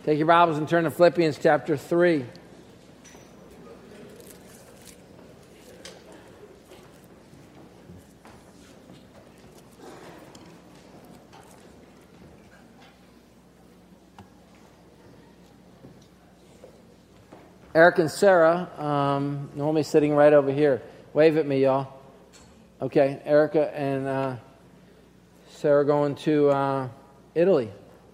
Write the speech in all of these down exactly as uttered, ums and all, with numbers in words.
Take your Bibles and turn to Philippians chapter three. Eric and Sarah, um, normally sitting right over here. Wave at me, y'all. Okay, Erica and uh, Sarah going to uh, Italy.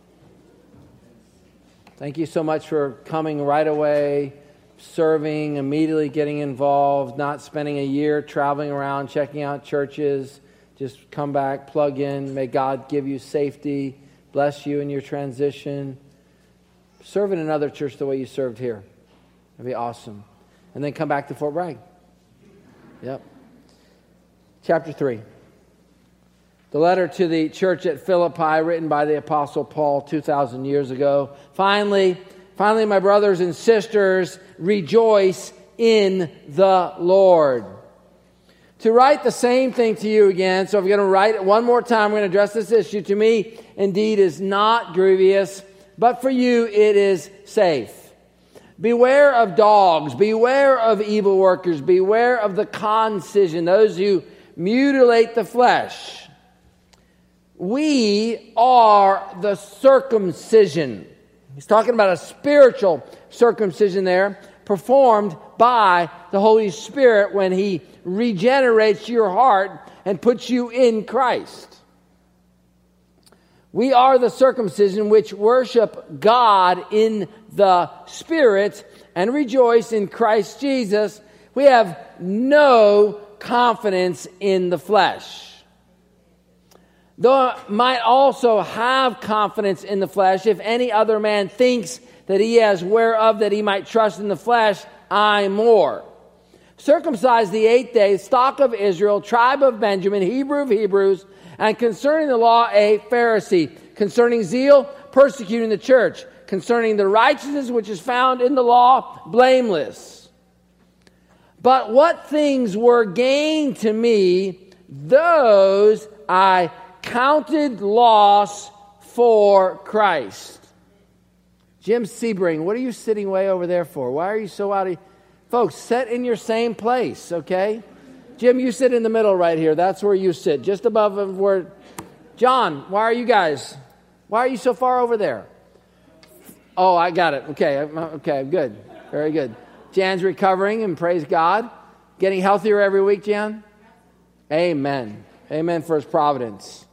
Thank you so much for coming right away, serving, immediately getting involved, not spending a year traveling around, checking out churches. Just come back, plug in. May God give you safety, bless you in your transition. Serve in another church the way you served here. That'd be awesome. And then come back to Fort Bragg. Yep. Chapter three. The letter to the church at Philippi, written by the Apostle Paul two thousand years ago. Finally, finally, my brothers and sisters, rejoice in the Lord. To write the same thing to you again, so if we're going to write it one more time, we're going to address this issue. To me, indeed, is not grievous, but for you it is safe. Beware of dogs, beware of evil workers, beware of the concision, those who mutilate the flesh. We are the circumcision. He's talking about a spiritual circumcision there, performed by the Holy Spirit when He regenerates your heart and puts you in Christ. We are the circumcision which worship God in the Spirit and rejoice in Christ Jesus. We have no confidence in the flesh. Though I might also have confidence in the flesh, if any other man thinks that he has whereof that he might trust in the flesh, I more. Circumcised the eighth day, stock of Israel, tribe of Benjamin, Hebrew of Hebrews, and concerning the law, a Pharisee. Concerning zeal, persecuting the church. Concerning the righteousness which is found in the law, blameless. But what things were gained to me, those I counted loss for Christ. Jim Sebring, what are you sitting way over there for? Why are you so out of... Folks, sit in your same place, okay? Jim, you sit in the middle right here. That's where you sit, just above where... John, why are you guys... Why are you so far over there? Oh, I got it. Okay, okay, good. Very good. Jan's recovering, and praise God. Getting healthier every week, Jan? Amen. Amen for His providence.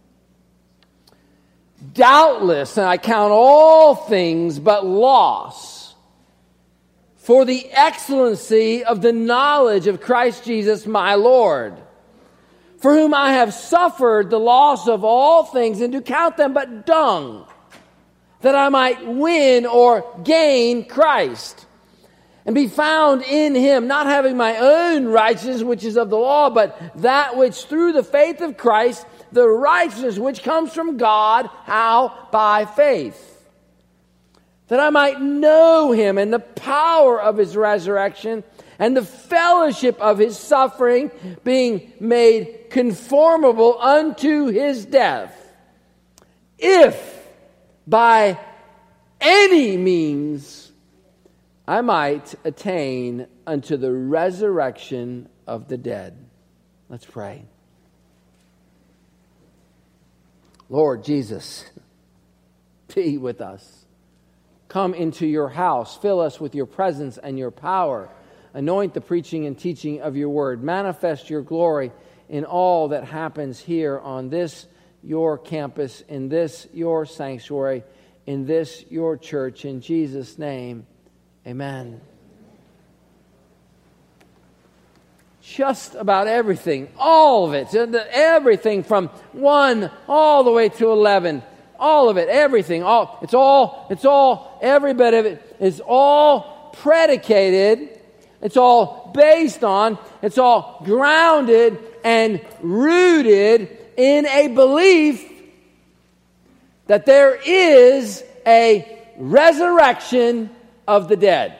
Doubtless, and I count all things but loss for the excellency of the knowledge of Christ Jesus my Lord, for whom I have suffered the loss of all things, and to count them but dung, that I might win or gain Christ, and be found in Him, not having my own righteousness, which is of the law, but that which through the faith of Christ, the righteousness which comes from God, how? By faith. That I might know Him and the power of His resurrection and the fellowship of His suffering, being made conformable unto His death, if by any means I might attain unto the resurrection of the dead. Let's pray. Lord Jesus, be with us. Come into your house. Fill us with your presence and your power. Anoint the preaching and teaching of your word. Manifest your glory in all that happens here on this, your campus, in this, your sanctuary, in this, your church. In Jesus' name, amen. Just about everything, all of it, everything from one all the way to eleven, all of it, everything, all it's all, it's all, every bit of it is all predicated, it's all based on, it's all grounded and rooted in a belief that there is a resurrection of the dead.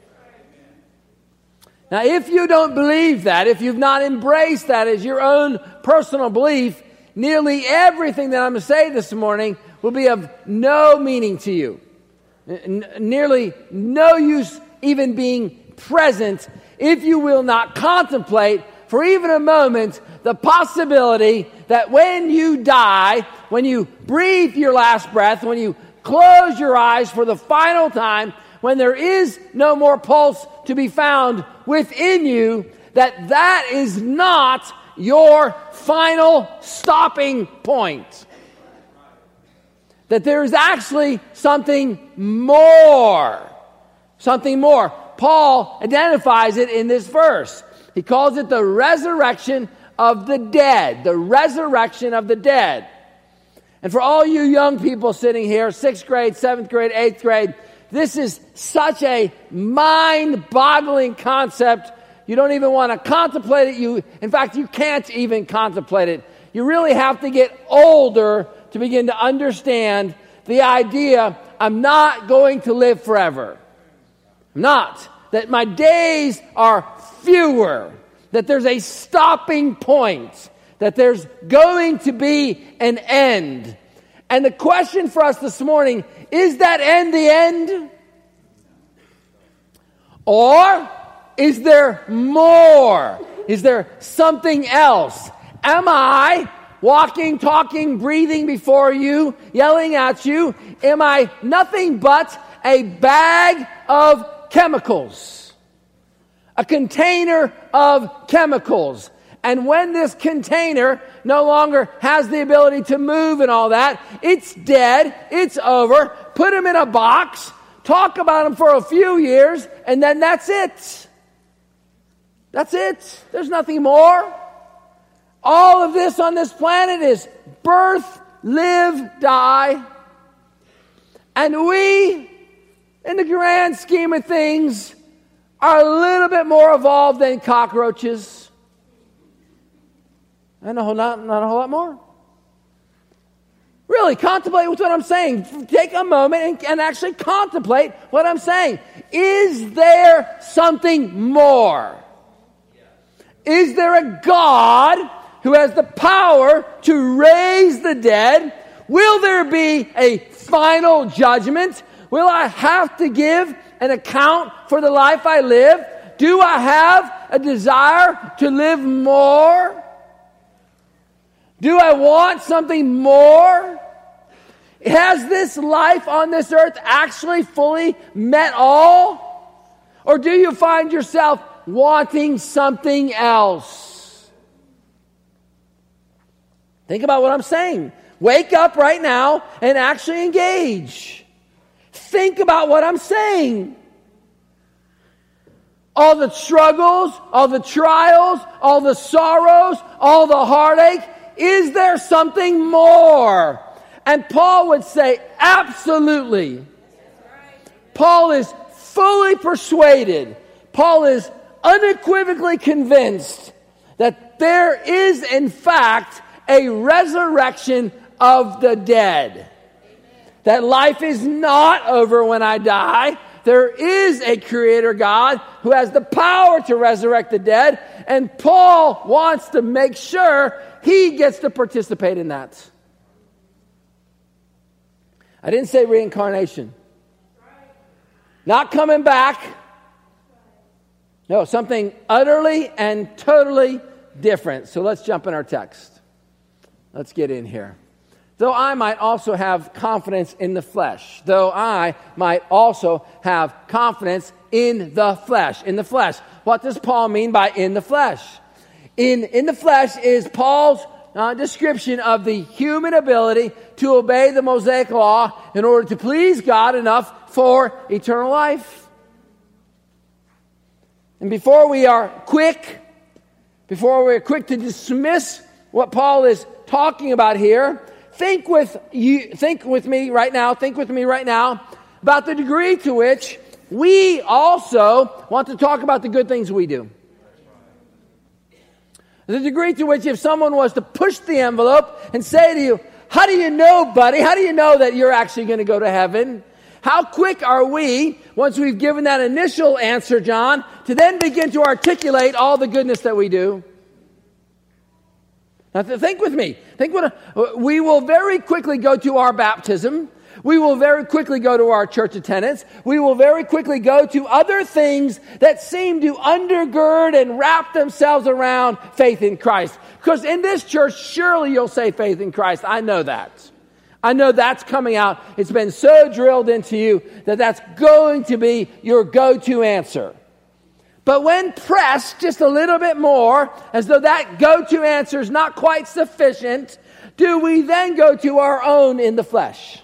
Now, if you don't believe that, if you've not embraced that as your own personal belief, nearly everything that I'm going to say this morning will be of no meaning to you. n- nearly no use even being present if you will not contemplate for even a moment the possibility that when you die, when you breathe your last breath, when you close your eyes for the final time, when there is no more pulse to be found within you, that that is not your final stopping point. That there is actually something more. Something more. Paul identifies it in this verse. He calls it the resurrection of the dead. The resurrection of the dead. And for all you young people sitting here, sixth grade, seventh grade, eighth grade, this is such a mind-boggling concept. You don't even want to contemplate it. You, in fact, you can't even contemplate it. You really have to get older to begin to understand the idea, I'm not going to live forever. I'm not. That my days are fewer. That there's a stopping point. That there's going to be an end. And the question for us this morning, is that end the end? Or is there more? Is there something else? Am I walking, talking, breathing before you, yelling at you? Am I nothing but a bag of chemicals? A container of chemicals. And when this container no longer has the ability to move and all that, it's dead, it's over. Put them in a box, talk about them for a few years, and then that's it. That's it. There's nothing more. All of this on this planet is birth, live, die. And we, in the grand scheme of things, are a little bit more evolved than cockroaches. And a whole not, not a whole lot more. Really, contemplate with what I'm saying. Take a moment and, and actually contemplate what I'm saying. Is there something more? Is there a God who has the power to raise the dead? Will there be a final judgment? Will I have to give an account for the life I live? Do I have a desire to live more? Do I want something more? Has this life on this earth actually fully met all? Or do you find yourself wanting something else? Think about what I'm saying. Wake up right now and actually engage. Think about what I'm saying. All the struggles, all the trials, all the sorrows, all the heartache. Is there something more? And Paul would say, absolutely. Paul is fully persuaded. Paul is unequivocally convinced that there is, in fact, a resurrection of the dead. That life is not over when I die. There is a creator God who has the power to resurrect the dead. And Paul wants to make sure he gets to participate in that. I didn't say reincarnation. Not coming back. No, something utterly and totally different. So let's jump in our text. Let's get in here. Though I might also have confidence in the flesh. Though I might also have confidence in the flesh. In the flesh. What does Paul mean by in the flesh? In, in the flesh is Paul's uh, description of the human ability to obey the Mosaic law in order to please God enough for eternal life. And before we are quick, before we are quick to dismiss what Paul is talking about here, think with you, think with me right now, think with me right now about the degree to which we also want to talk about the good things we do. The degree to which if someone was to push the envelope and say to you, how do you know, buddy? How do you know that you're actually going to go to heaven? How quick are we, once we've given that initial answer, John, to then begin to articulate all the goodness that we do? Now th- think with me. Think what we will very quickly go to our baptism. We will very quickly go to our church attendance. We will very quickly go to other things that seem to undergird and wrap themselves around faith in Christ. Because in this church, surely you'll say faith in Christ. I know that. I know that's coming out. It's been so drilled into you that that's going to be your go-to answer. But when pressed just a little bit more, as though that go-to answer is not quite sufficient, do we then go to our own in the flesh?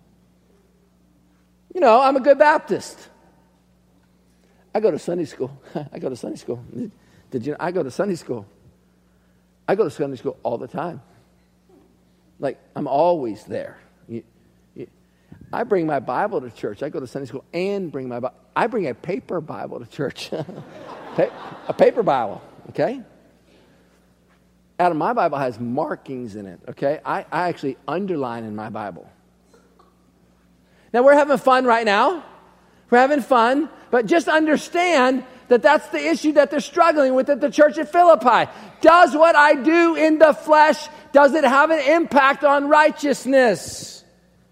You know, I'm a good Baptist. I go to Sunday school. I go to Sunday school. Did you know? I go to Sunday school. I go to Sunday school all the time. Like, I'm always there. You, you, I bring my Bible to church. I go to Sunday school and bring my Bible. I bring a paper Bible to church. A paper Bible, okay? Adam, my Bible has markings in it, okay? I, I actually underline in my Bible. Now, we're having fun right now. We're having fun. But just understand that that's the issue that they're struggling with at the church at Philippi. Does what I do in the flesh, does it have an impact on righteousness?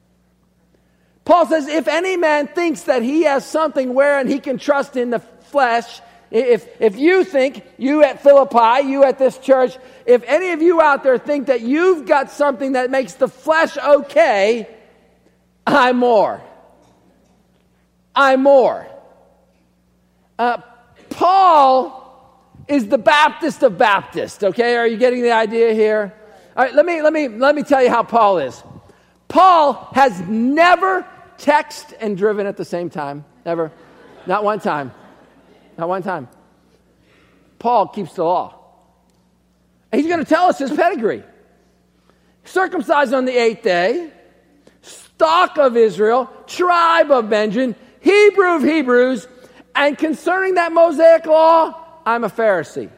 Paul says, if any man thinks that he has something wherein he can trust in the flesh, if, if you think, you at Philippi, you at this church, if any of you out there think that you've got something that makes the flesh okay, I'm more. I'm more. Uh, Paul is the Baptist of Baptists, okay? Are you getting the idea here? All right, let me, let me, let me tell you how Paul is. Paul has never texted and driven at the same time. Never. Not one time. Not one time. Paul keeps the law. He's going to tell us his pedigree. Circumcised on the eighth day, stock of Israel, tribe of Benjamin, Hebrew of Hebrews, and concerning that Mosaic law, I'm a Pharisee.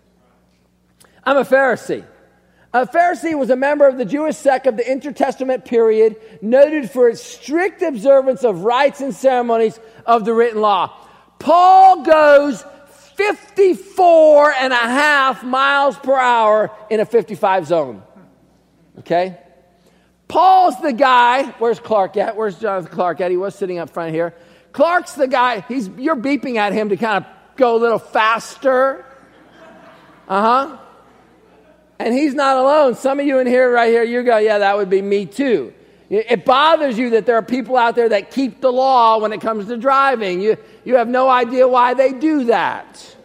I'm a Pharisee. A Pharisee was a member of the Jewish sect of the intertestament period, noted for its strict observance of rites and ceremonies of the written law. Paul goes fifty-four and a half miles per hour in a fifty-five zone. Okay? Paul's the guy, where's Clark at? Where's Jonathan Clark at? He was sitting up front here. Clark's the guy, he's you're beeping at him to kind of go a little faster. Uh-huh. And he's not alone. Some of you in here, right here, you go, yeah, that would be me too. It bothers you that there are people out there that keep the law when it comes to driving. You, you have no idea why they do that.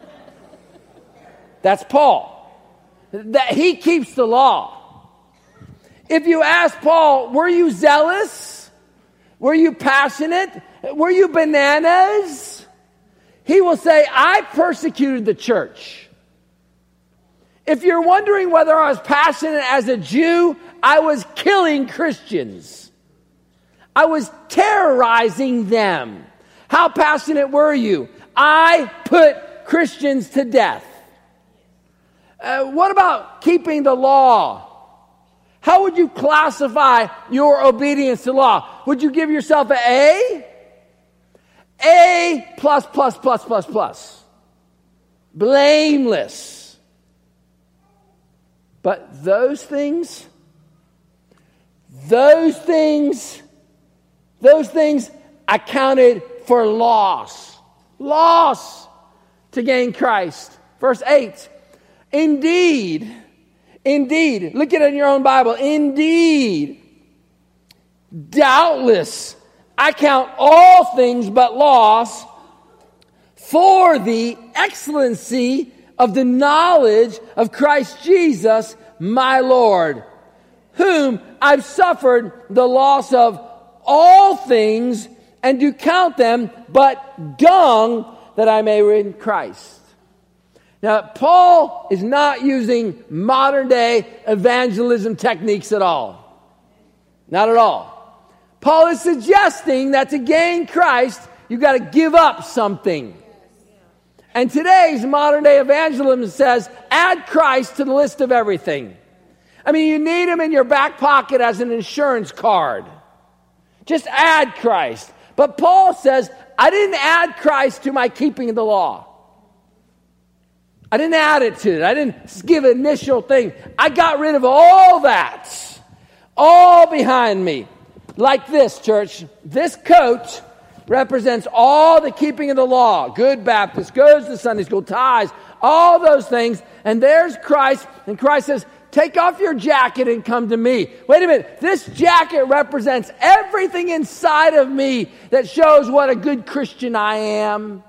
That's Paul. That he keeps the law. If you ask Paul, were you zealous? Were you passionate? Were you bananas? He will say, I persecuted the church. If you're wondering whether I was passionate as a Jew, I was killing Christians. I was terrorizing them. How passionate were you? I put Christians to death. Uh, what about keeping the law? How would you classify your obedience to law? Would you give yourself an A? A plus, plus, plus, plus, plus. Blameless. But those things, those things, those things accounted for loss. Loss to gain Christ. Verse eight. Indeed, indeed, look at it in your own Bible. Indeed, doubtless, I count all things but loss for the excellency of the knowledge of Christ Jesus, my Lord, whom I've suffered the loss of all things and do count them but dung that I may win Christ. Now, Paul is not using modern day evangelism techniques at all. Not at all. Paul is suggesting that to gain Christ, you've got to give up something. And today's modern day evangelism says, add Christ to the list of everything. I mean, you need him in your back pocket as an insurance card. Just add Christ. But Paul says, I didn't add Christ to my keeping of the law. I didn't add it to it. I didn't give an initial thing. I got rid of all that. All behind me. like this, church. This coat represents all the keeping of the law. Good Baptist, goes to Sunday school, tithes, all those things. And there's Christ. And Christ says, take off your jacket and come to me. Wait a minute. This jacket represents everything inside of me that shows what a good Christian I am.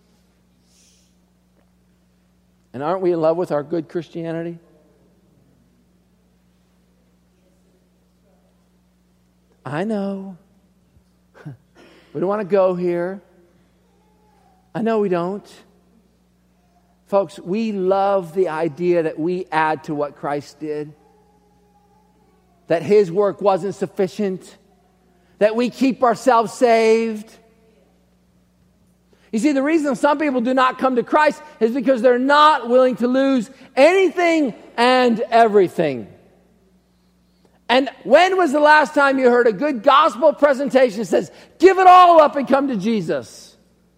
And aren't we in love with our good Christianity? I know. We don't want to go here. I know we don't. Folks, we love the idea that we add to what Christ did. That His work wasn't sufficient. That we keep ourselves saved. You see, the reason some people do not come to Christ is because they're not willing to lose anything and everything. And when was the last time you heard a good gospel presentation that says, give it all up and come to Jesus?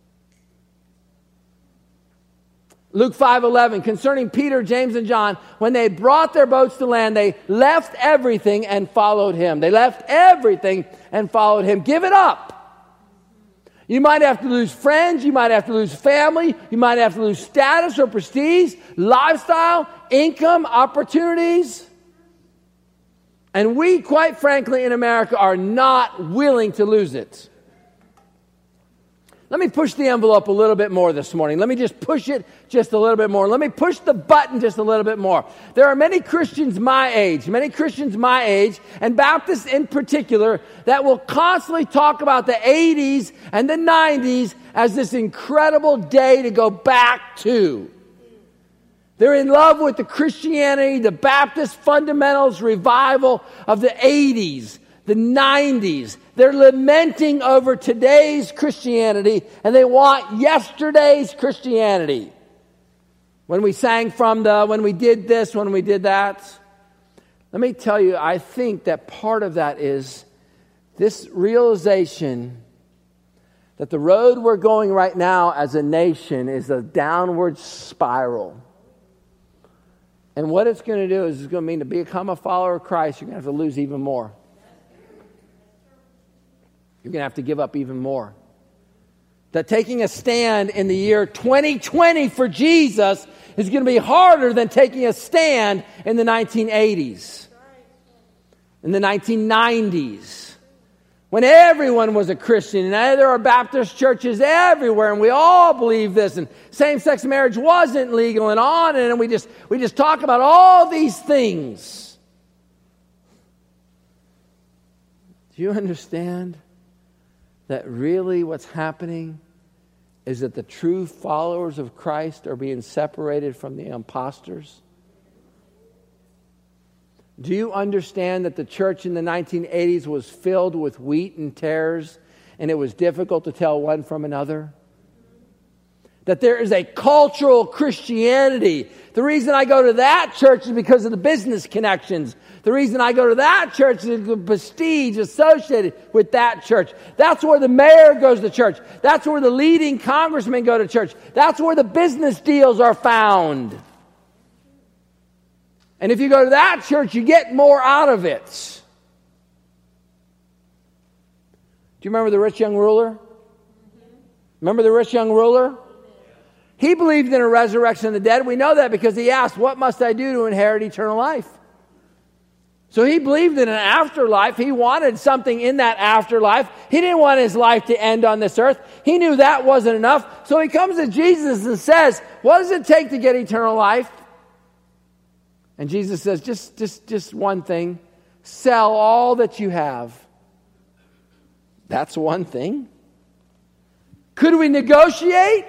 Luke five eleven, concerning Peter, James, and John, when they brought their boats to land, they left everything and followed Him. They left everything and followed Him. Give it up. You might have to lose friends. You might have to lose family. You might have to lose status or prestige, lifestyle, income, opportunities. And we, quite frankly, in America are not willing to lose it. Let me push the envelope a little bit more this morning. Let me just push it just a little bit more. Let me push the button just a little bit more. There are many Christians my age, many Christians my age, and Baptists in particular, that will constantly talk about the eighties and the nineties as this incredible day to go back to. They're in love with the Christianity, the Baptist fundamentals revival of the eighties, the nineties. They're lamenting over today's Christianity, and they want yesterday's Christianity. When we sang from the, when we did this, when we did that. Let me tell you, I think that part of that is this realization that the road we're going right now as a nation is a downward spiral. And what it's going to do is it's going to mean to become a follower of Christ, you're going to have to lose even more. You're going to have to give up even more. That taking a stand in the year twenty twenty for Jesus is going to be harder than taking a stand in the nineteen eighties, in the nineteen nineties, when everyone was a Christian. And there are Baptist churches everywhere, and we all believe this. And same-sex marriage wasn't legal, and on and on. We just we just talk about all these things. Do you understand that really what's happening is that the true followers of Christ are being separated from the imposters? Do you understand that the church in the nineteen eighties was filled with wheat and tares, and it was difficult to tell one from another? That there is a cultural Christianity. The reason I go to that church is because of the business connections. The reason I go to that church is the prestige associated with that church. That's where the mayor goes to church. That's where the leading congressmen go to church. That's where the business deals are found. And if you go to that church, you get more out of it. Do you remember the rich young ruler? Remember the rich young ruler? He believed in a resurrection of the dead. We know that because he asked, what must I do to inherit eternal life? So he believed in an afterlife. He wanted something in that afterlife. He didn't want his life to end on this earth. He knew that wasn't enough. So he comes to Jesus and says, what does it take to get eternal life? And Jesus says, just, just, just one thing. Sell all that you have. That's one thing. Could we negotiate?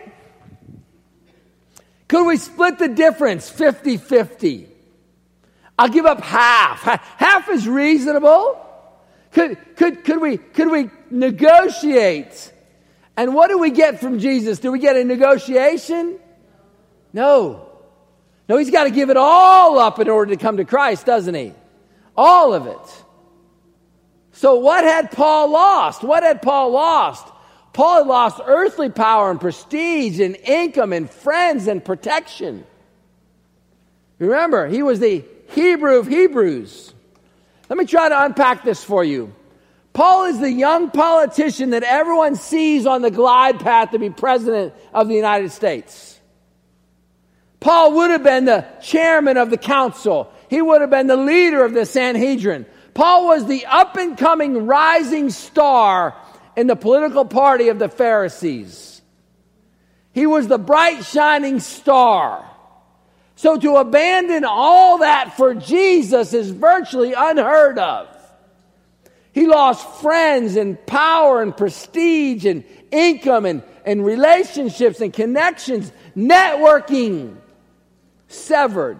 Could we split the difference fifty-fifty? I'll give up half. Half is reasonable. Could, could, could, we, could we negotiate? And what do we get from Jesus? Do we get a negotiation? No. No, he's got to give it all up in order to come to Christ, doesn't he? All of it. So what had Paul lost? What had Paul lost? Paul had lost earthly power and prestige and income and friends and protection. Remember, he was the Hebrew of Hebrews. Let me try to unpack this for you. Paul is the young politician that everyone sees on the glide path to be president of the United States. Paul would have been the chairman of the council. He would have been the leader of the Sanhedrin. Paul was the up-and-coming rising star in the political party of the Pharisees. He was the bright shining star. So to abandon all that for Jesus is virtually unheard of. He lost friends and power and prestige and income and, and relationships and connections, networking severed.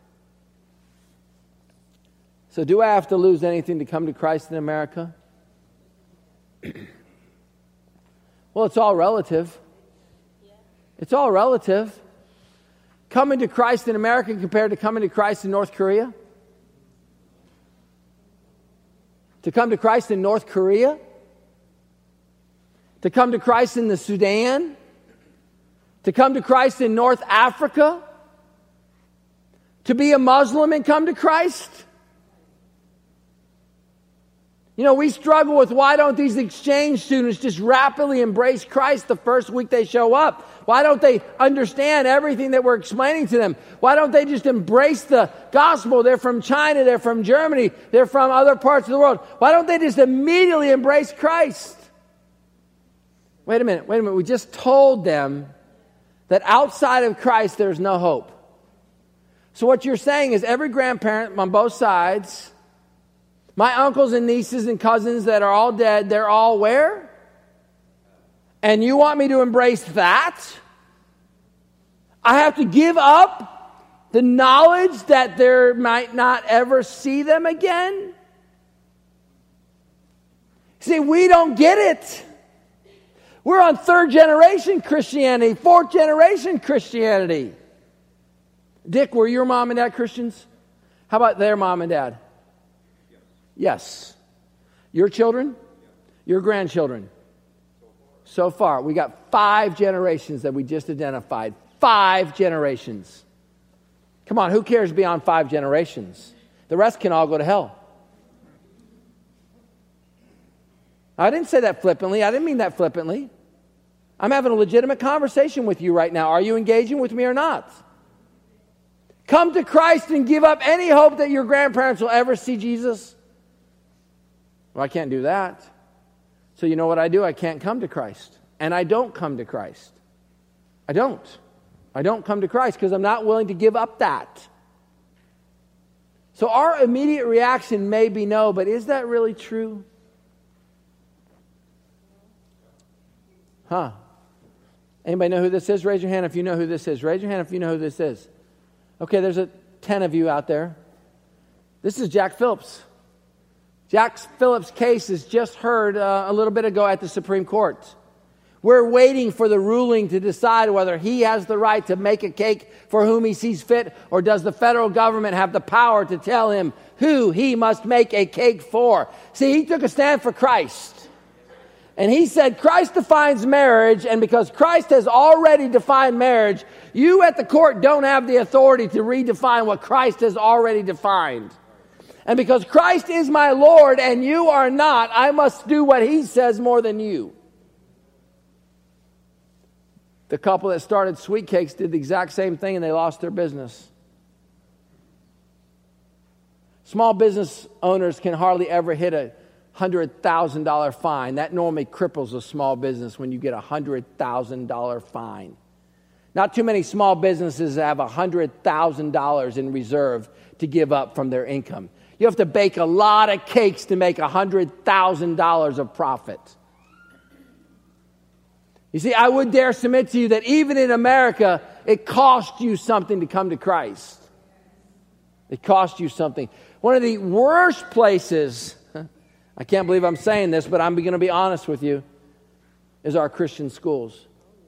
So do I have to lose anything to come to Christ in America? Well, it's all relative. It's all relative. Coming to Christ in America compared to coming to Christ in North Korea? To come to Christ in North Korea? To come to Christ in the Sudan? To come to Christ in North Africa? To be a Muslim and come to Christ? You know, we struggle with why don't these exchange students just rapidly embrace Christ the first week they show up? Why don't they understand everything that we're explaining to them? Why don't they just embrace the gospel? They're from China, they're from Germany, they're from other parts of the world. Why don't they just immediately embrace Christ? Wait a minute, wait a minute. We just told them that outside of Christ there's no hope. So what you're saying is every grandparent on both sides, my uncles and nieces and cousins that are all dead, they're all where? And you want me to embrace that? I have to give up the knowledge that there might not ever see them again? See, we don't get it. We're on third generation Christianity, fourth generation Christianity. Dick, were your mom and dad Christians? How about their mom and dad? Yes. Your children? Your grandchildren? So far, we got five generations that we just identified. Five generations. Come on, who cares beyond five generations? The rest can all go to hell. I didn't say that flippantly. I didn't mean that flippantly. I'm having a legitimate conversation with you right now. Are you engaging with me or not? Come to Christ and give up any hope that your grandparents will ever see Jesus. Well, I can't do that. So you know what I do? I can't come to Christ. And I don't come to Christ. I don't. I don't come to Christ because I'm not willing to give up that. So our immediate reaction may be no, but is that really true? Huh? Anybody know who this is? Raise your hand if you know who this is. Raise your hand if you know who this is. Okay, there's a ten of you out there. This is Jack Phillips. Jack Phillips' case is just heard uh, a little bit ago at the Supreme Court. We're waiting for the ruling to decide whether he has the right to make a cake for whom he sees fit, or does the federal government have the power to tell him who he must make a cake for. See, he took a stand for Christ. And he said Christ defines marriage, and because Christ has already defined marriage, you at the court don't have the authority to redefine what Christ has already defined. And because Christ is my Lord and you are not, I must do what he says more than you. The couple that started Sweet Cakes did the exact same thing and they lost their business. Small business owners can hardly ever hit a one hundred thousand dollars fine. That normally cripples a small business when you get a one hundred thousand dollars fine. Not too many small businesses have one hundred thousand dollars in reserve to give up from their income. You have to bake a lot of cakes to make one hundred thousand dollars of profit. You see, I would dare submit to you that even in America, it cost you something to come to Christ. It cost you something. One of the worst places, I can't believe I'm saying this, but I'm going to be honest with you, is our Christian schools.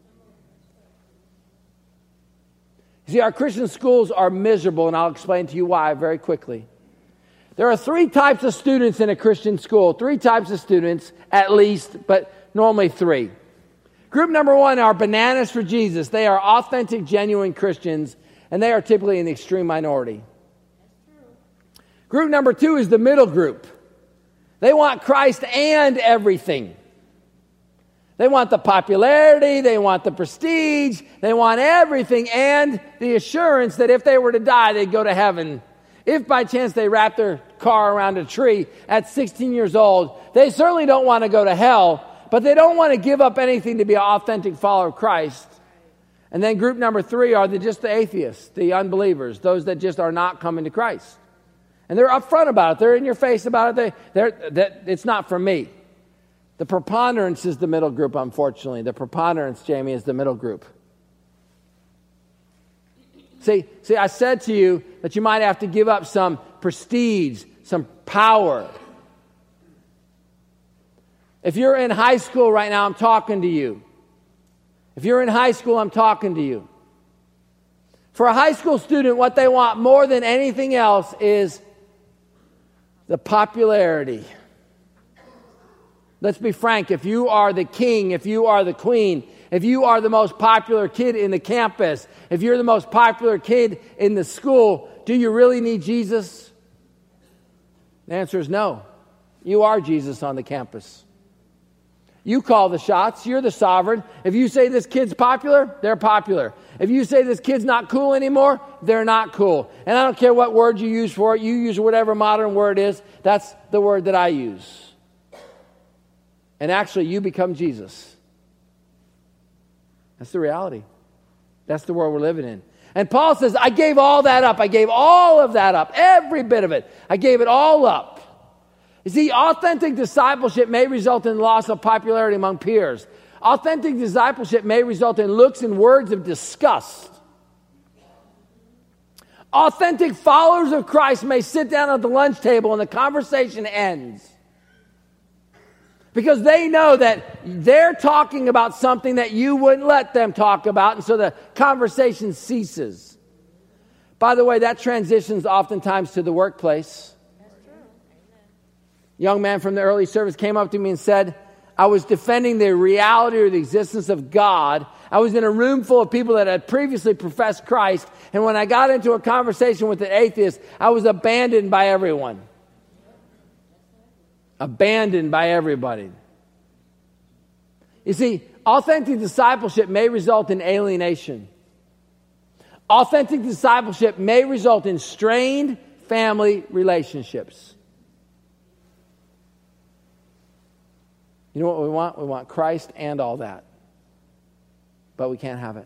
You see, our Christian schools are miserable, and I'll explain to you why very quickly. There are three types of students in a Christian school. Three types of students, at least, but normally three. Group number one are bananas for Jesus. They are authentic, genuine Christians, and they are typically in the extreme minority. Group number two is the middle group. They want Christ and everything. They want the popularity, they want the prestige, they want everything and the assurance that if they were to die, they'd go to heaven. If by chance they wrap their car around a tree at sixteen years old, they certainly don't want to go to hell, but they don't want to give up anything to be an authentic follower of Christ. And then group number three are the, just the atheists, the unbelievers, those that just are not coming to Christ. And they're upfront about it. They're in your face about it. They, they're, that it's not for me. The preponderance is the middle group, unfortunately. The preponderance, Jamie, is the middle group. See, see, I said to you that you might have to give up some prestige, some power. If you're in high school right now, I'm talking to you. If you're in high school, I'm talking to you. For a high school student, what they want more than anything else is the popularity. Let's be frank. If you are the king, if you are the queen, if you are the most popular kid in the campus, if you're the most popular kid in the school, do you really need Jesus? The answer is no. You are Jesus on the campus. You call the shots. You're the sovereign. If you say this kid's popular, they're popular. If you say this kid's not cool anymore, they're not cool. And I don't care what word you use for it. You use whatever modern word is. That's the word that I use. And actually, you become Jesus. That's the reality. That's the world we're living in. And Paul says, I gave all that up. I gave all of that up. Every bit of it. I gave it all up. You see, authentic discipleship may result in loss of popularity among peers. Authentic discipleship may result in looks and words of disgust. Authentic followers of Christ may sit down at the lunch table and the conversation ends. Because they know that they're talking about something that you wouldn't let them talk about, and so the conversation ceases. By the way, that transitions oftentimes to the workplace. Young man from the early service came up to me and said, I was defending the reality or the existence of God. I was in a room full of people that had previously professed Christ, and when I got into a conversation with an atheist, I was abandoned by everyone. Abandoned by everybody. You see, authentic discipleship may result in alienation. Authentic discipleship may result in strained family relationships. You know what we want? We want Christ and all that. But we can't have it.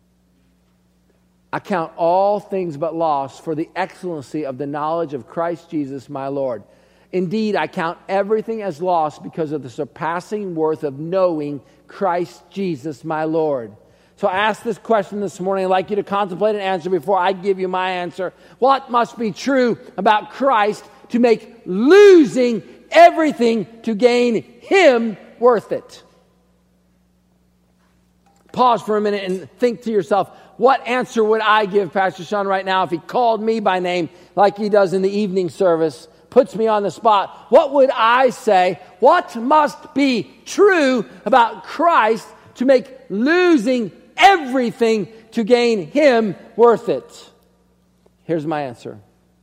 I count all things but loss for the excellency of the knowledge of Christ Jesus my Lord. Indeed, I count everything as loss because of the surpassing worth of knowing Christ Jesus my Lord. So I asked this question this morning. I'd like you to contemplate an answer before I give you my answer. What must be true about Christ to make losing everything to gain Him worth it? Pause for a minute and think to yourself, what answer would I give Pastor Sean right now if he called me by name like he does in the evening service? Puts me on the spot. What would I say? What must be true about Christ to make losing everything to gain Him worth it? Here's my answer.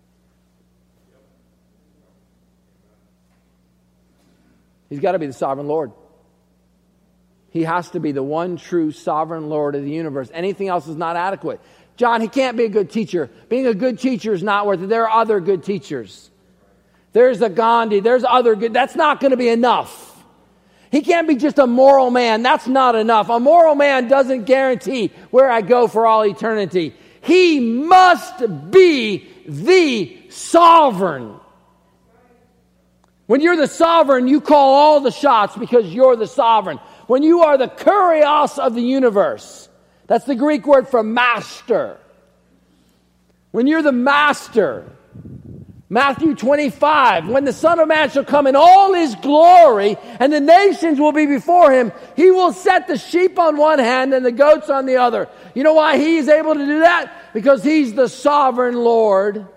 He's got to be the sovereign Lord. He has to be the one true sovereign Lord of the universe. Anything else is not adequate. John, he can't be a good teacher. Being a good teacher is not worth it. There are other good teachers. There's a Gandhi. There's other good. That's not going to be enough. He can't be just a moral man. That's not enough. A moral man doesn't guarantee where I go for all eternity. He must be the sovereign. When you're the sovereign, you call all the shots because you're the sovereign. When you are the kurios of the universe, that's the Greek word for master. When you're the master, Matthew twenty-five, when the Son of Man shall come in all His glory, and the nations will be before Him, He will set the sheep on one hand and the goats on the other. You know why He is able to do that? Because He's the sovereign Lord.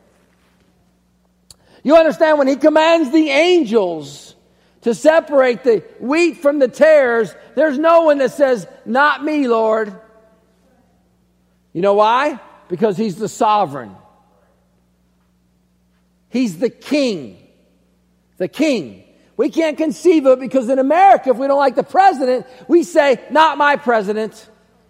You understand, when He commands the angels to separate the wheat from the tares, there's no one that says, not me, Lord. You know why? Because He's the sovereign. He's the king. The king. We can't conceive of it because in America, if we don't like the president, we say, not my president.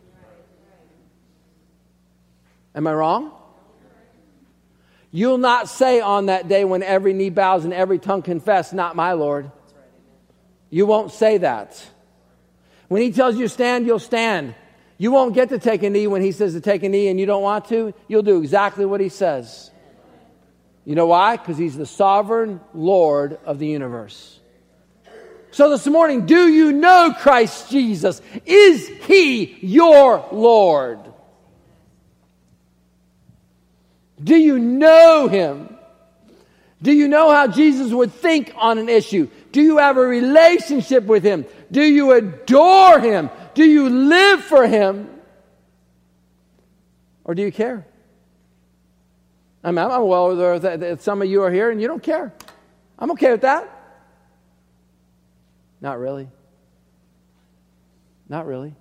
Am I wrong? You'll not say on that day when every knee bows and every tongue confess, not my Lord. You won't say that. When he tells you to stand, you'll stand. You won't get to take a knee when he says to take a knee and you don't want to. You'll do exactly what he says. You know why? Because he's the sovereign Lord of the universe. So this morning, do you know Christ Jesus? Is he your Lord? Do you know him? Do you know how Jesus would think on an issue? Do you have a relationship with him? Do you adore him? Do you live for him? Or do you care? I mean, I'm well aware that some of you are here and you don't care. I'm okay with that. Not really. Not really.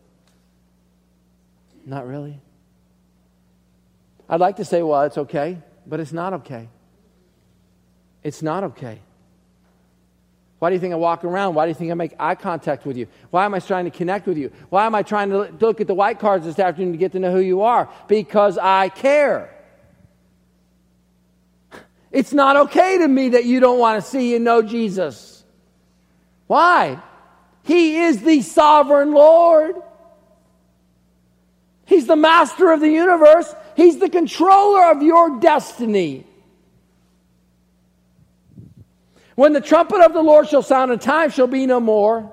Not really. I'd like to say, well, it's okay, but it's not okay. It's not okay. Why do you think I walk around? Why do you think I make eye contact with you? Why am I trying to connect with you? Why am I trying to look at the white cards this afternoon to get to know who you are? Because I care. It's not okay to me that you don't want to see and know Jesus. Why? He is the sovereign Lord. He's the master of the universe. He's the controller of your destiny. When the trumpet of the Lord shall sound and time shall be no more,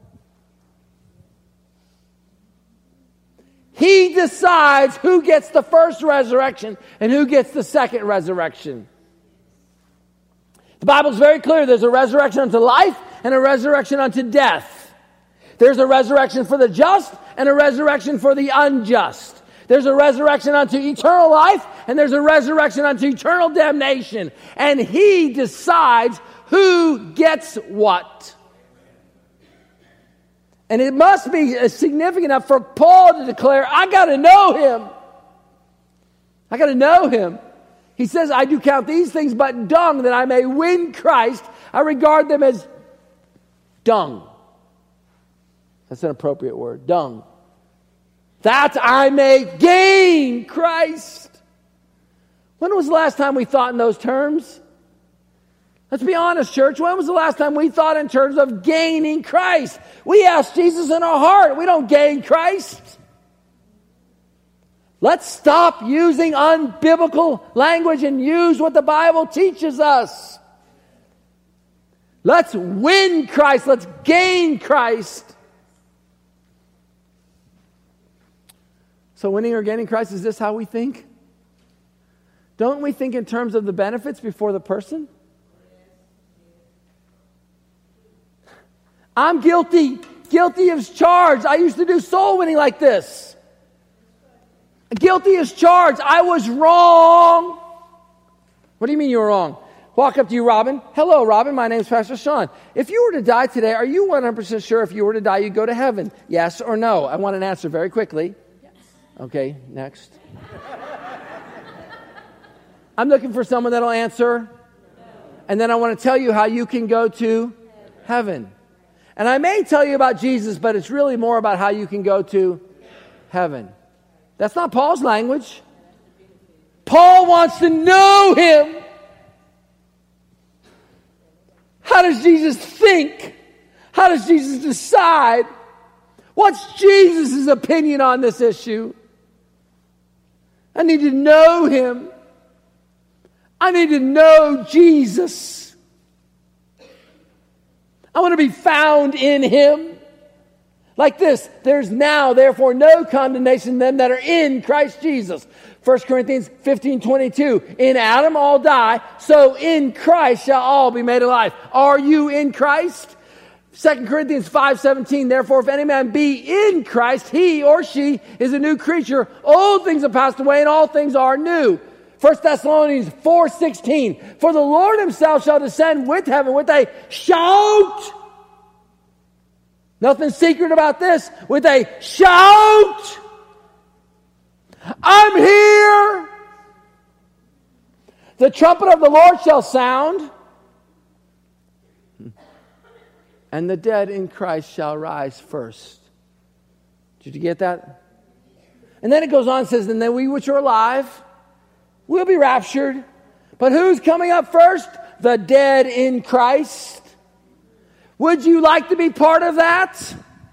he decides who gets the first resurrection and who gets the second resurrection. The Bible's very clear. There's a resurrection unto life and a resurrection unto death. There's a resurrection for the just and a resurrection for the unjust. There's a resurrection unto eternal life and there's a resurrection unto eternal damnation. And he decides who gets what. And it must be significant enough for Paul to declare, I got to know him. I got to know him. He says, I do count these things but dung, that I may win Christ. I regard them as dung. That's an appropriate word, dung. That I may gain Christ. When was the last time we thought in those terms? Let's be honest, church. When was the last time we thought in terms of gaining Christ? We ask Jesus in our heart. We don't gain Christ. Let's stop using unbiblical language and use what the Bible teaches us. Let's win Christ. Let's gain Christ. So winning or gaining Christ, is this how we think? Don't we think in terms of the benefits before the person? I'm guilty. Guilty as charged. I used to do soul winning like this. Guilty as charged. I was wrong. What do you mean you were wrong? Walk up to you, Robin. Hello, Robin. My name's Pastor Sean. If you were to die today, are you one hundred percent sure if you were to die, you'd go to heaven? Yes or no? I want an answer very quickly. Yes. Okay, next. I'm looking for someone that'll answer. No. And then I want to tell you how you can go to heaven. heaven. And I may tell you about Jesus, but it's really more about how you can go to heaven. That's not Paul's language. Paul wants to know him. How does Jesus think? How does Jesus decide? What's Jesus' opinion on this issue? I need to know him. I need to know Jesus. I want to be found in him. Like this, there's now, therefore, no condemnation to them that are in Christ Jesus. First Corinthians fifteen twenty-two. In Adam all die, so in Christ shall all be made alive. Are you in Christ? Second Corinthians five seventeen. Therefore, if any man be in Christ, he or she is a new creature. Old things have passed away and all things are new. First Thessalonians four sixteen. For the Lord himself shall descend with heaven with a shout. Nothing secret about this. With a shout. I'm here. The trumpet of the Lord shall sound. and the dead in Christ shall rise first. Did you get that? And then it goes on and says, and then we which are alive will be raptured. But who's coming up first? The dead in Christ. Would you like to be part of that?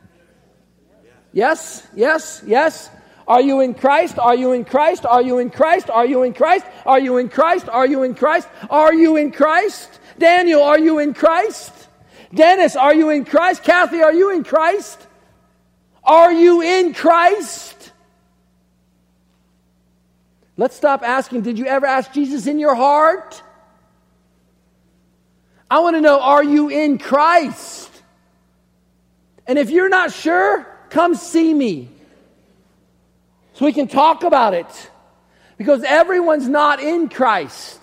Yes, yes, yes. Are you in Christ? Are you in Christ? Are you in Christ? Are you in Christ? Are you in Christ? Are you in Christ? Are you in Christ? Daniel, are you in Christ? Dennis, are you in Christ? Kathy, are you in Christ? Are you in Christ? Let's stop asking, did you ever ask Jesus in your heart? I want to know, are you in Christ? And if you're not sure, come see me so we can talk about it. Because everyone's not in Christ.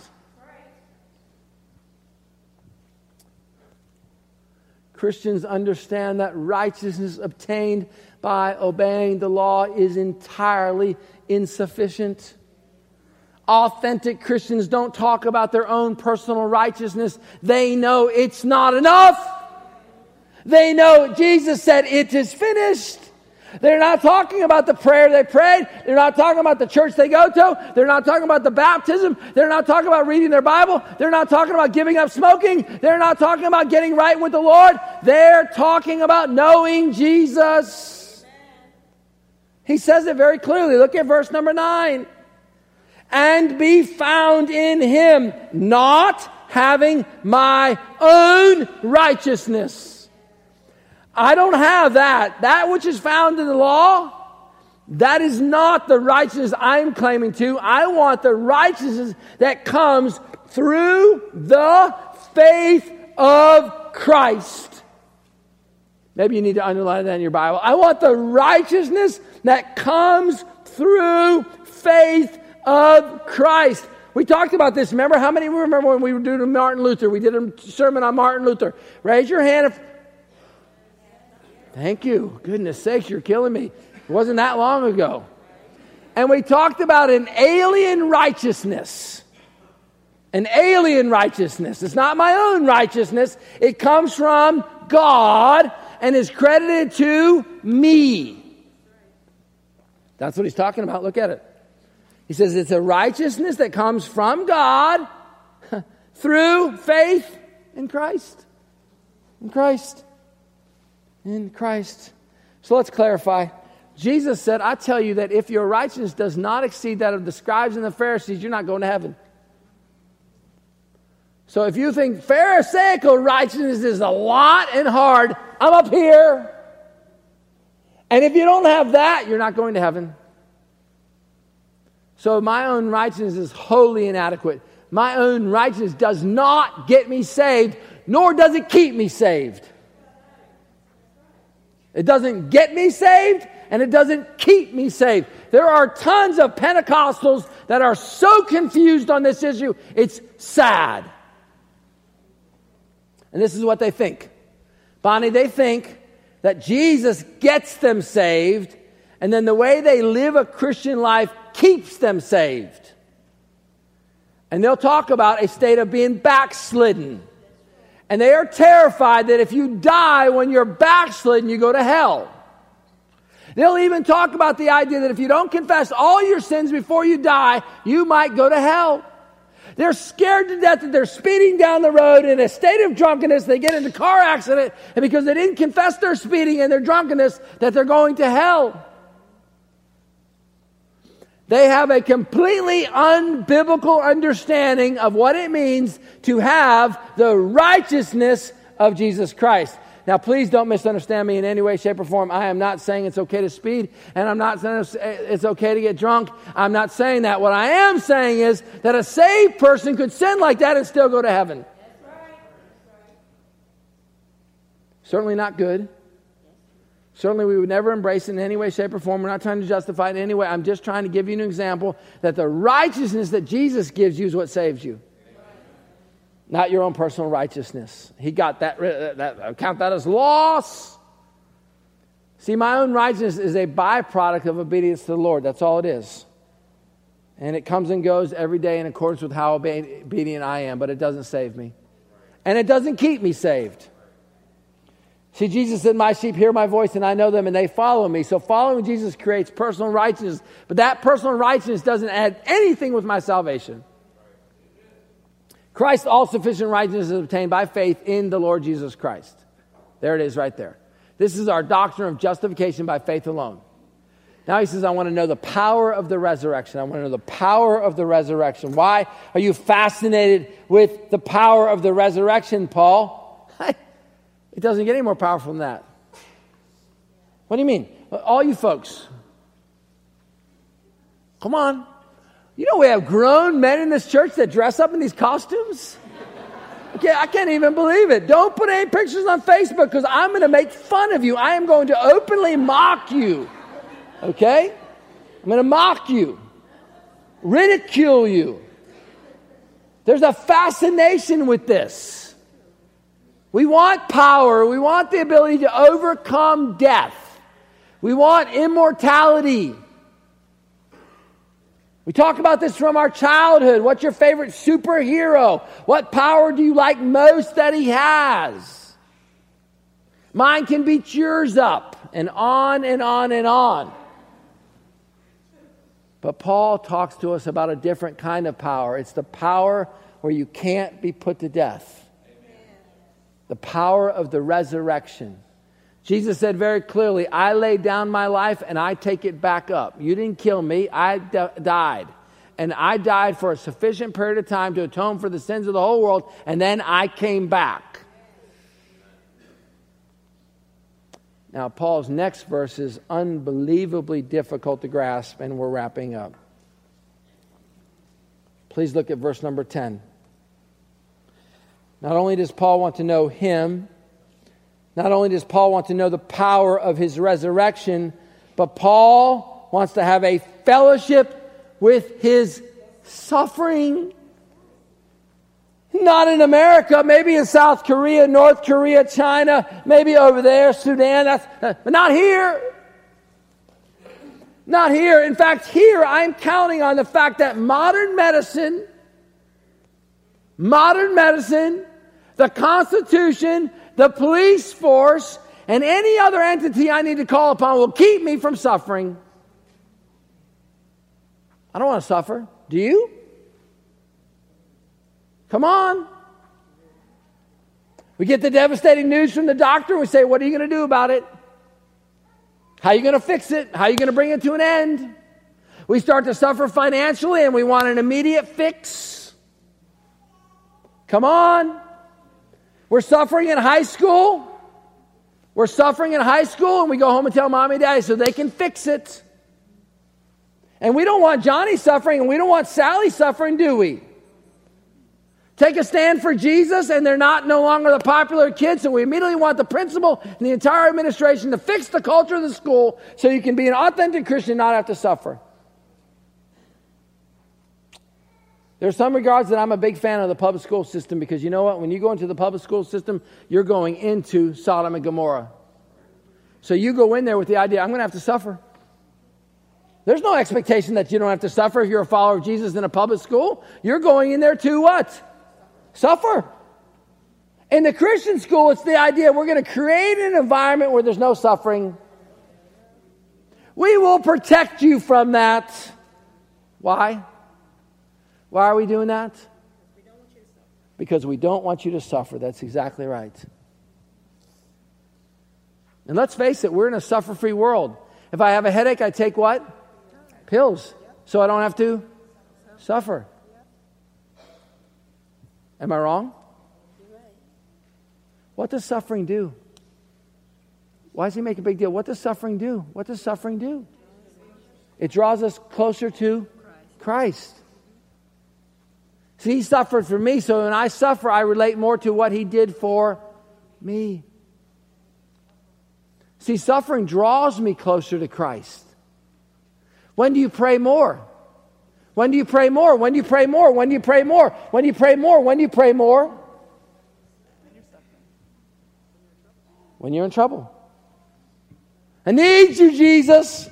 Christians understand that righteousness obtained by obeying the law is entirely insufficient. Authentic Christians don't talk about their own personal righteousness. They know it's not enough. They know Jesus said it is finished. They're not talking about the prayer they prayed. They're not talking about the church they go to. They're not talking about the baptism. They're not talking about reading their Bible. They're not talking about giving up smoking. They're not talking about getting right with the Lord. They're talking about knowing Jesus. He says it very clearly. Look at verse number nine. And be found in him, not having my own righteousness. I don't have that. That which is found in the law, that is not the righteousness I'm claiming to. I want the righteousness that comes through the faith of Christ. Maybe you need to underline that in your Bible. I want the righteousness that comes through faith of Christ. We talked about this. Remember how many remember when we were doing Martin Luther? We did a sermon on Martin Luther. Raise your hand if... Thank you. Goodness sakes, you're killing me. It wasn't that long ago. And we talked about an alien righteousness. An alien righteousness. It's not my own righteousness. It comes from God and is credited to me. That's what he's talking about. Look at it. He says it's a righteousness that comes from God through faith in Christ. In Christ. In Christ. So let's clarify. Jesus said, I tell you that if your righteousness does not exceed that of the scribes and the Pharisees, you're not going to heaven. So if you think Pharisaical righteousness is a lot and hard, I'm up here. And if you don't have that, you're not going to heaven. So my own righteousness is wholly inadequate. My own righteousness does not get me saved, nor does it keep me saved. It doesn't get me saved, and it doesn't keep me saved. There are tons of Pentecostals that are so confused on this issue, it's sad. And this is what they think. Bonnie, they think that Jesus gets them saved, and then the way they live a Christian life keeps them saved. And they'll talk about a state of being backslidden. And they are terrified that if you die when you're backslidden, you go to hell. They'll even talk about the idea that if you don't confess all your sins before you die, you might go to hell. They're scared to death that they're speeding down the road in a state of drunkenness. They get into a car accident, and because they didn't confess their speeding and their drunkenness, that they're going to hell. They have a completely unbiblical understanding of what it means to have the righteousness of Jesus Christ. Now, please don't misunderstand me in any way, shape, or form. I am not saying it's okay to speed, and I'm not saying it's okay to get drunk. I'm not saying that. What I am saying is that a saved person could sin like that and still go to heaven. That's right. Certainly not good. Certainly we would never embrace it in any way, shape, or form. We're not trying to justify it in any way. I'm just trying to give you an example that the righteousness that Jesus gives you is what saves you. Not your own personal righteousness. He got that, that count that as loss. See, my own righteousness is a byproduct of obedience to the Lord. That's all it is. And it comes and goes every day in accordance with how obedient I am, but it doesn't save me. And it doesn't keep me saved. See, Jesus said, my sheep hear my voice and I know them and they follow me. So following Jesus creates personal righteousness. But that personal righteousness doesn't add anything with my salvation. Christ's all-sufficient righteousness is obtained by faith in the Lord Jesus Christ. There it is right there. This is our doctrine of justification by faith alone. Now he says, I want to know the power of the resurrection. I want to know the power of the resurrection. Why are you fascinated with the power of the resurrection, Paul? It doesn't get any more powerful than that. What do you mean? All you folks, come on. You know we have grown men in this church that dress up in these costumes? Okay, I can't even believe it. Don't put any pictures on Facebook because I'm going to make fun of you. I am going to openly mock you. Okay? I'm going to mock you. Ridicule you. There's a fascination with this. We want power. We want the ability to overcome death. We want immortality. We talk about this from our childhood. What's your favorite superhero? What power do you like most that he has? Mine can beat yours up, and on and on and on. But Paul talks to us about a different kind of power. It's the power where you can't be put to death. The power of the resurrection. Jesus said very clearly, I laid down my life and I take it back up. You didn't kill me. I d- died. And I died for a sufficient period of time to atone for the sins of the whole world. And then I came back. Now, Paul's next verse is unbelievably difficult to grasp, and we're wrapping up. Please look at verse number ten. Not only does Paul want to know him, not only does Paul want to know the power of his resurrection, but Paul wants to have a fellowship with his suffering. Not in America, maybe in South Korea, North Korea, China, maybe over there, Sudan, that's, but not here. Not here. In fact, here I'm counting on the fact that modern medicine, modern medicine, the Constitution, the police force, and any other entity I need to call upon will keep me from suffering. I don't want to suffer. Do you? Come on. We get the devastating news from the doctor. We say, what are you going to do about it? How are you going to fix it? How are you going to bring it to an end? We start to suffer financially and we want an immediate fix. Come on. We're suffering in high school. We're suffering in high school and we go home and tell mommy and daddy so they can fix it. And we don't want Johnny suffering and we don't want Sally suffering, do we? Take a stand for Jesus and they're not no longer the popular kids, so we immediately want the principal and the entire administration to fix the culture of the school so you can be an authentic Christian and not have to suffer. There are some regards that I'm a big fan of the public school system because you know what? When you go into the public school system, you're going into Sodom and Gomorrah. So you go in there with the idea, I'm going to have to suffer. There's no expectation that you don't have to suffer if you're a follower of Jesus in a public school. You're going in there to what? Suffer. In the Christian school, it's the idea we're going to create an environment where there's no suffering. We will protect you from that. Why? Why are we doing that? Because we don't want you to suffer. That's exactly right. And let's face it, we're in a suffer-free world. If I have a headache, I take what? Pills. So I don't have to suffer. Am I wrong? What does suffering do? Why does he make a big deal? What does suffering do? What does suffering do? It draws us closer to Christ. See, he suffered for me, so when I suffer, I relate more to what he did for me. See, suffering draws me closer to Christ. When do you pray more? When do you pray more? When do you pray more? When do you pray more? When do you pray more? When do you pray more? When you're in trouble. I need you, Jesus.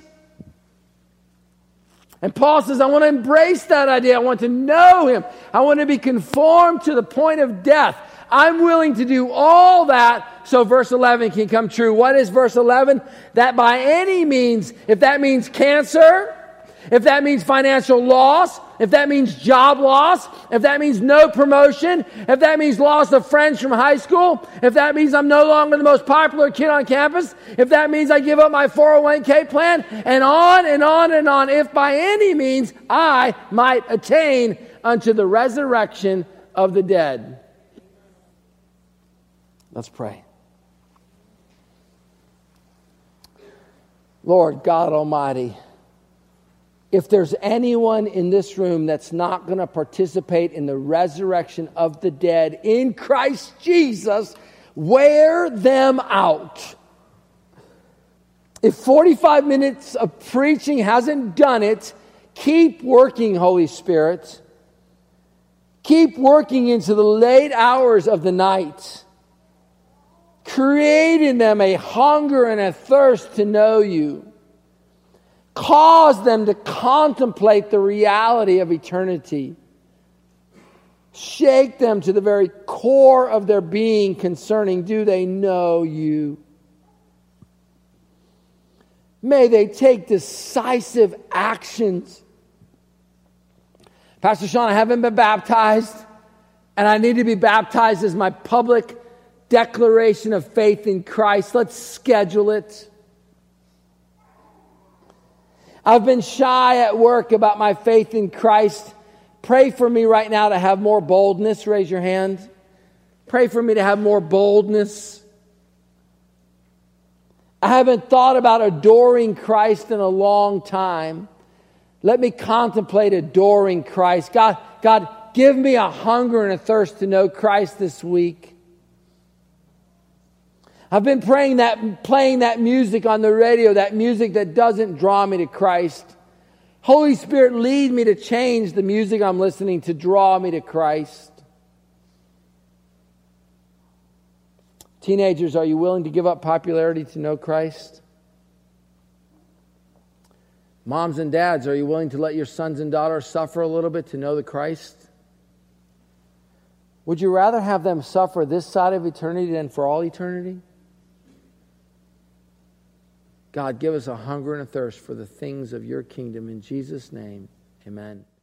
And Paul says, I want to embrace that idea. I want to know him. I want to be conformed to the point of death. I'm willing to do all that so verse eleven can come true. What is verse eleven? That by any means, if that means cancer, if that means financial loss, if that means job loss, if that means no promotion, if that means loss of friends from high school, if that means I'm no longer the most popular kid on campus, if that means I give up my four oh one k plan, and on and on and on, if by any means I might attain unto the resurrection of the dead. Let's pray. Lord God Almighty, if there's anyone in this room that's not going to participate in the resurrection of the dead in Christ Jesus, wear them out. If forty-five minutes of preaching hasn't done it, keep working, Holy Spirit. Keep working into the late hours of the night, creating them a hunger and a thirst to know you. Cause them to contemplate the reality of eternity. Shake them to the very core of their being concerning, do they know you? May they take decisive actions. Pastor Sean, I haven't been baptized, and I need to be baptized as my public declaration of faith in Christ. Let's schedule it. I've been shy at work about my faith in Christ. Pray for me right now to have more boldness. Raise your hand. Pray for me to have more boldness. I haven't thought about adoring Christ in a long time. Let me contemplate adoring Christ. God, God, give me a hunger and a thirst to know Christ this week. I've been praying that, playing that music on the radio, that music that doesn't draw me to Christ. Holy Spirit, lead me to change the music I'm listening to draw me to Christ. Teenagers, are you willing to give up popularity to know Christ? Moms and dads, are you willing to let your sons and daughters suffer a little bit to know the Christ? Would you rather have them suffer this side of eternity than for all eternity? God, give us a hunger and a thirst for the things of your kingdom. In Jesus' name, amen.